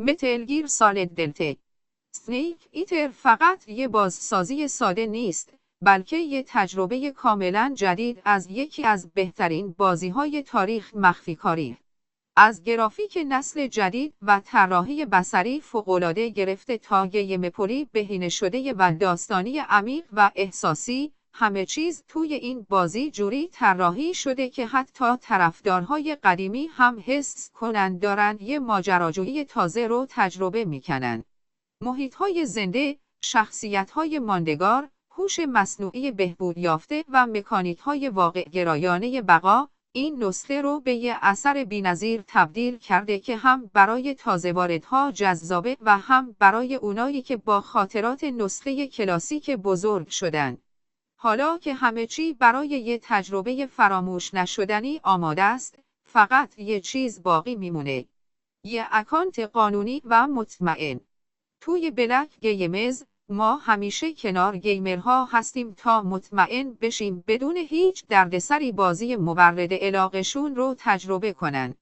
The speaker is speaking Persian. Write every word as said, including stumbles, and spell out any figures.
متل گیر سالد دلته. سنیک ایتر فقط یه بازسازی ساده نیست، بلکه یه تجربه کاملا جدید از یکی از بهترین بازی‌های تاریخ مخفی کاری. از گرافیک نسل جدید و طراحی بصری فوق‌العاده گرفته تا گیم‌پلی بهینه شده و داستانی عمیق و احساسی، همه چیز توی این بازی جوری طراحی شده که حتی طرفدارهای قدیمی هم حس کنن دارن یه ماجراجویی تازه رو تجربه میکنن. محیط‌های زنده، شخصیت‌های ماندگار، هوش مصنوعی بهبود یافته و مکانیک‌های واقع‌گرایانه بقا، این نسخه رو به یه اثر بی‌نظیر تبدیل کرده که هم برای تازه‌واردها جذابه و هم برای اونایی که با خاطرات نسخه کلاسیک بزرگ شدن. حالا که همه چی برای یه تجربه فراموش نشدنی آماده است، فقط یه چیز باقی میمونه. یه اکانت قانونی و مطمئن. توی بلک گیمز، ما همیشه کنار گیمرها هستیم تا مطمئن بشیم بدون هیچ دردسری بازی مورد علاقه‌شون رو تجربه کنن.